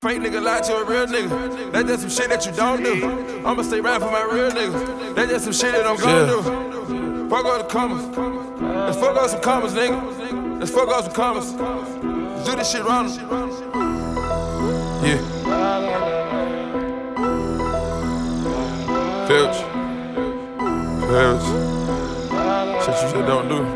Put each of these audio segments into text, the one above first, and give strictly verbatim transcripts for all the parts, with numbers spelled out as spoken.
Fake nigga lie to a real nigga. That's just some shit that you don't do. I'ma stay right for my real nigga. That's just some shit that I'm gon' do. Fuck all the commas. Let's fuck up some commas, nigga. Let's fuck up some commas. Let's do this shit wrong. Yeah. Filch. Filch. Shit you just don't do.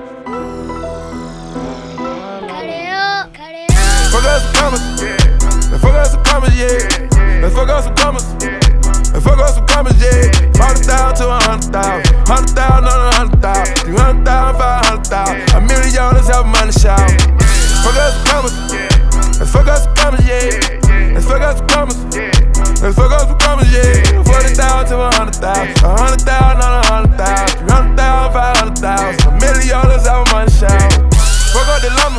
Cut it up, cut it up. Fuck up some commas. Let's fuck up some commas, yeah. Let's fuck up some commas. Let's fuck up some commas, yeah. Hundred thousand to a hundred thousand. Hundred thousand on a hundred thousand. Three hundred thousand, five hundred thousand. A million dollars have money shout. Fuck up some commas. Let's fuck up some commas, yeah. Let's fuck up some commas. Let's fuck up some commas, yeah. Forty thousand to a hundred thousand. A hundred thousand on a hundred thousand. Three hundred thousand, five hundred thousand. A million dollars have money shout. Fuck up the lumber.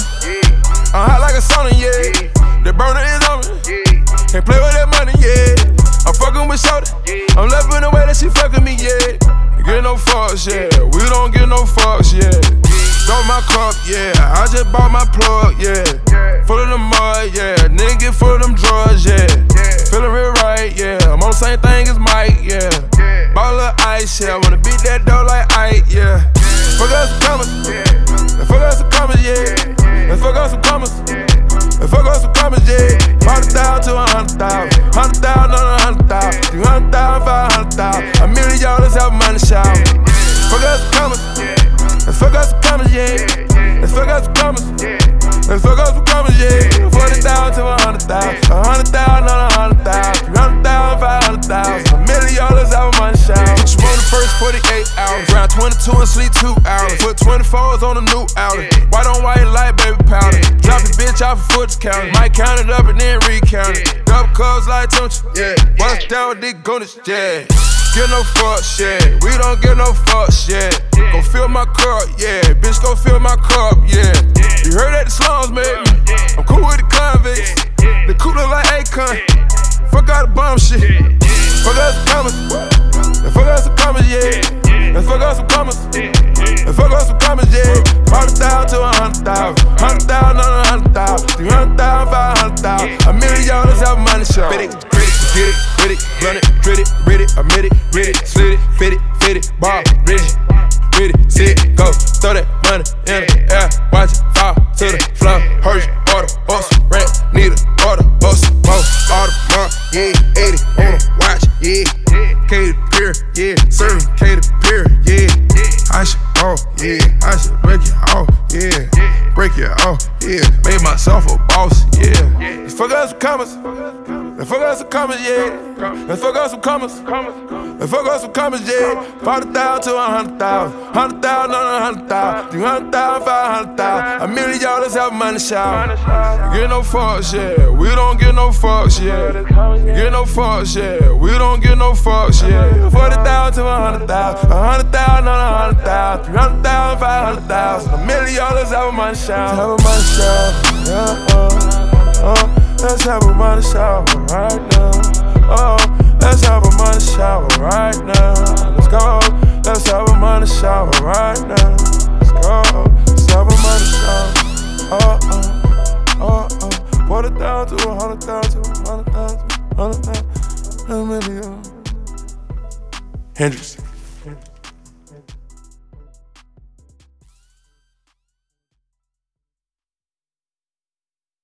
I'm hot like a sauna, yeah. The burner is on me. Can't play with that money, yeah. I'm fucking with Shorty. I'm loving the way that she fucking me, yeah. Get no fucks, yeah. We don't get no fucks, yeah. Throw my cup, yeah. I just bought my plug, yeah. Full of the mud, yeah. Nigga get full of them drugs, yeah. Feeling real right, yeah. I'm on the same thing as Mike, yeah. Ball of ice, yeah. I wanna beat that dough like Ike, yeah. Fuck up some commas. Let's fuck up some commas, yeah. Let's fuck up some commas. Let's fuck up some commas, yeah. Hundred thousand to a hundred thousand. Hundred thousand on a hundred thousand. Three hundred thousand, five hundred thousand. A million dollars have money shout. Fuck up some commas. Let's fuck up some commas, yeah. Let's fuck up some commas. Let's fuck up some commas, yeah. Forty thousand to a hundred thousand. A hundred thousand on a hundred thousand. Three hundred thousand, five hundred thousand. A million dollars have money shout. Put you on the first forty-eight hours. Round twenty-two and sleep two hours. Put twenty-fours on the new outlet. White on white light, baby powder. Drop the bitch off a foot counter. Might count it up and then recount it. Double cups like Tunch, yeah. Bust down with Dick Gunners, yeah. Get no fucks, yeah. We don't get no fucks, yeah. Go fill my cup, yeah. Bitch, go fill my cup, yeah. You heard that the slums made me. I'm cool with the convicts. The cool look like Akon. Fuck out the bum shit. Fuck out some commas. Let's fuck out some commas, yeah. Let's fuck out some commas. Let's fuck out some commas, yeah. Hundred thousand to a hundred thousand. Hundred thousand on a hundred thousand. Three hundred thousand, five hundred thousand. A million dollars have money show. Fit it, grit it, get it, with it, run it, grit it, rid it, admit it, rid it, slit it, fit it, fit it, ball, rigid, with it, sit it, go, throw that money in the air, watch it fall to the floor. Hurry, order, bus, rent, need a order, bus, boss, all the mark, yeah, eighty on the watch, yeah, K to pier, yeah, serving K to pier, yeah. I should off, yeah, I should break it off, yeah, break it off, yeah, made myself a boss, yeah. Let's fuck up some commas, let's fuck up some commas, yeah. Let's fuck up some commas, let's fuck up some commas, yeah. Forty thousand to a hundred thousand, hundred thousand on a hundred thousand, three hundred thousand, five hundred thousand. A million dollars have money shout. Get no fucks, yeah. We don't get no fucks, yeah. Get no fucks, yeah. We don't get no fucks, yeah. Forty thousand to a hundred thousand, a hundred thousand on a hundred thousand, three hundred thousand, five hundred thousand. A million dollars have money shout. Have a money shout, yeah. Uh, uh. Let's have a money shower right now. Oh, let's have a money shower right now. Let's go. Let's have a money shower right now. Let's go. Let's have a money shower. Oh, oh, oh, oh. Forty thousand to a hundred thousand, hundred thousand, hundred thousand, a million. Hendrix.